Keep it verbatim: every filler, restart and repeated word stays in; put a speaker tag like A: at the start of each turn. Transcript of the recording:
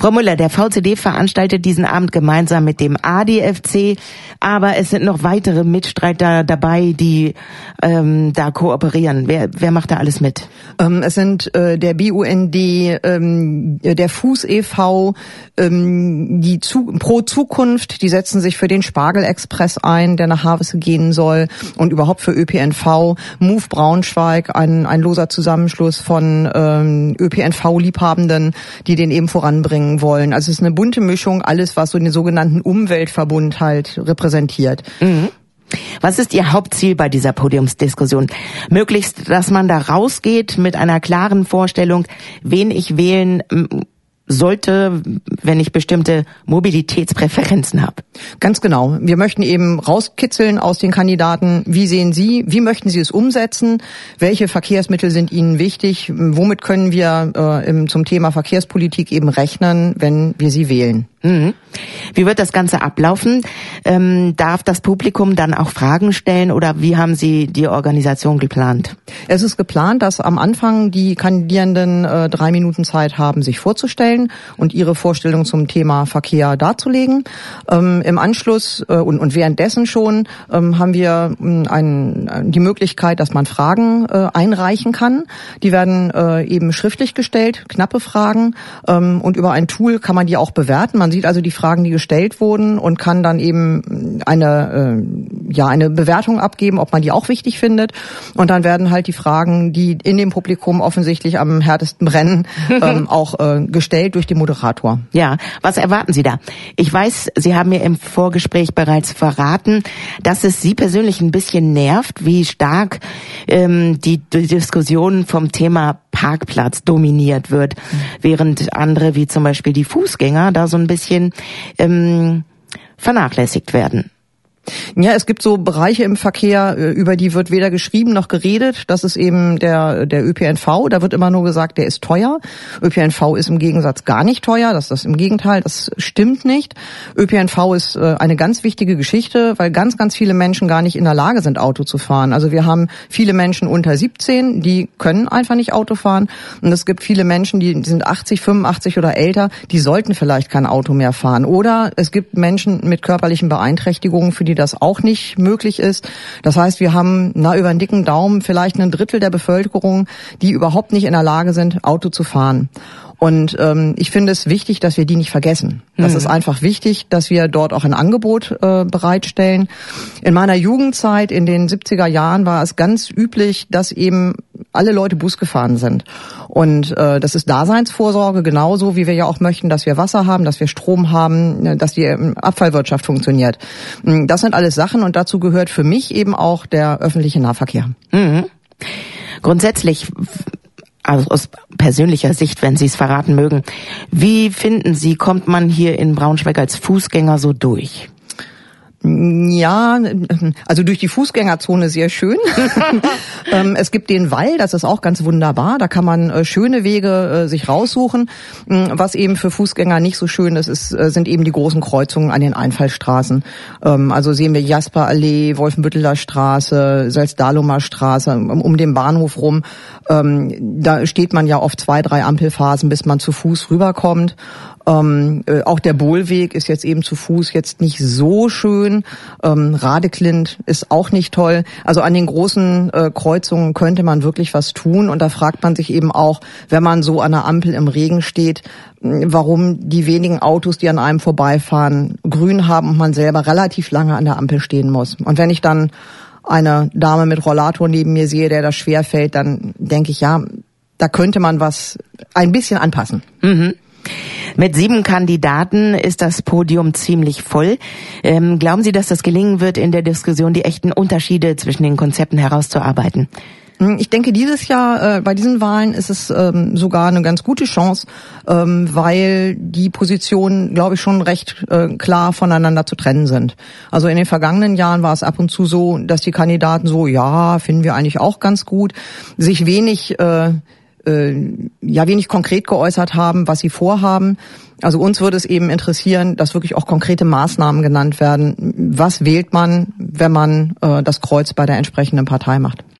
A: Frau Müller, der V C D veranstaltet diesen Abend gemeinsam mit dem A D F C, aber es sind noch weitere Mitstreiter dabei, die ähm, da kooperieren. Wer, wer macht da alles mit?
B: Ähm, es sind äh, der B U N D, ähm, der Fuß e V, ähm, die Zu- Pro Zukunft, die setzen sich für den Spargelexpress ein, der nach Havelse gehen soll, und überhaupt für Ö P N V. Move Braunschweig, ein, ein loser Zusammenschluss von ähm, Ö P N V-Liebhabenden, die den eben voranbringen wollen. Also es ist eine bunte Mischung, alles, was so den sogenannten Umweltverbund halt repräsentiert.
A: Mhm. Was ist Ihr Hauptziel bei dieser Podiumsdiskussion? Möglichst, dass man da rausgeht mit einer klaren Vorstellung, wen ich wählen sollte, wenn ich bestimmte Mobilitätspräferenzen habe.
B: Ganz genau. Wir möchten eben rauskitzeln aus den Kandidaten, wie sehen Sie, wie möchten Sie es umsetzen, welche Verkehrsmittel sind Ihnen wichtig, womit können wir äh, im, zum Thema Verkehrspolitik eben rechnen, wenn wir Sie wählen.
A: Mhm. Wie wird das Ganze ablaufen? Ähm, darf das Publikum dann auch Fragen stellen oder wie haben Sie die Organisation geplant?
B: Es ist geplant, dass am Anfang die Kandidierenden äh, drei Minuten Zeit haben, sich vorzustellen und ihre Vorstellung zum Thema Verkehr darzulegen. Ähm, Im Anschluss äh, und, und währenddessen schon ähm, haben wir ähm, ein, die Möglichkeit, dass man Fragen äh, einreichen kann. Die werden äh, eben schriftlich gestellt, knappe Fragen, ähm, und über ein Tool kann man die auch bewerten. Man sieht also die Fragen, die gestellt wurden, und kann dann eben eine äh, ja eine Bewertung abgeben, ob man die auch wichtig findet. Und dann werden halt die Fragen, die in dem Publikum offensichtlich am härtesten brennen, ähm, auch äh, gestellt durch den Moderator.
A: Ja, was erwarten Sie da? Ich weiß, Sie haben mir im Vorgespräch bereits verraten, dass es Sie persönlich ein bisschen nervt, wie stark ähm, die, die Diskussion vom Thema Parkplatz dominiert wird, mhm. während andere, wie zum Beispiel die Fußgänger, da so ein bisschen ähm, vernachlässigt werden.
B: Ja, es gibt so Bereiche im Verkehr, über die wird weder geschrieben noch geredet. Das ist eben der der Ö P N V. Da wird immer nur gesagt, der ist teuer. Ö P N V ist im Gegensatz gar nicht teuer. Das ist das im Gegenteil. Das stimmt nicht. Ö P N V ist eine ganz wichtige Geschichte, weil ganz, ganz viele Menschen gar nicht in der Lage sind, Auto zu fahren. Also wir haben viele Menschen unter siebzehn, die können einfach nicht Auto fahren. Und es gibt viele Menschen, die sind achtzig, fünfundachtzig oder älter, die sollten vielleicht kein Auto mehr fahren. Oder es gibt Menschen mit körperlichen Beeinträchtigungen, für die das auch nicht möglich ist. Das heißt, wir haben na über einen dicken Daumen vielleicht ein Drittel der Bevölkerung, die überhaupt nicht in der Lage sind, Auto zu fahren. Und ähm, ich finde es wichtig, dass wir die nicht vergessen. Das mhm. ist einfach wichtig, dass wir dort auch ein Angebot äh, bereitstellen. In meiner Jugendzeit, in den siebziger Jahren, war es ganz üblich, dass eben alle Leute Bus gefahren sind. Und äh, das ist Daseinsvorsorge, genauso wie wir ja auch möchten, dass wir Wasser haben, dass wir Strom haben, dass die ähm, Abfallwirtschaft funktioniert. Das sind alles Sachen, und dazu gehört für mich eben auch der öffentliche Nahverkehr.
A: Mhm. Grundsätzlich, also aus persönlicher Sicht, wenn Sie es verraten mögen, wie finden Sie, kommt man hier in Braunschweig als Fußgänger so durch?
B: Ja, also durch die Fußgängerzone sehr schön. Es gibt den Wall, das ist auch ganz wunderbar. Da kann man schöne Wege sich raussuchen. Was eben für Fußgänger nicht so schön ist, ist sind eben die großen Kreuzungen an den Einfallstraßen. Also sehen wir Jasperallee, Wolfenbütteler Straße, Salzdahlumer Straße, um den Bahnhof rum. Da steht man ja oft zwei, drei Ampelphasen, bis man zu Fuß rüberkommt. Ähm, äh, auch der Bohlweg ist jetzt eben zu Fuß jetzt nicht so schön. Ähm, Radeklint ist auch nicht toll. Also an den großen äh, Kreuzungen könnte man wirklich was tun. Und da fragt man sich eben auch, wenn man so an der Ampel im Regen steht, warum die wenigen Autos, die an einem vorbeifahren, grün haben und man selber relativ lange an der Ampel stehen muss. Und wenn ich dann eine Dame mit Rollator neben mir sehe, der das schwerfällt, dann denke ich, ja, da könnte man was ein bisschen anpassen.
A: Mhm. Mit sieben Kandidaten ist das Podium ziemlich voll. Ähm, glauben Sie, dass das gelingen wird, in der Diskussion die echten Unterschiede zwischen den Konzepten herauszuarbeiten?
B: Ich denke, dieses Jahr äh, bei diesen Wahlen ist es ähm, sogar eine ganz gute Chance, ähm, weil die Positionen, glaube ich, schon recht äh, klar voneinander zu trennen sind. Also in den vergangenen Jahren war es ab und zu so, dass die Kandidaten so, ja, finden wir eigentlich auch ganz gut, sich wenig äh, ja wenig konkret geäußert haben, was sie vorhaben. Also uns würde es eben interessieren, dass wirklich auch konkrete Maßnahmen genannt werden. Was wählt man, wenn man äh, das Kreuz bei der entsprechenden Partei macht?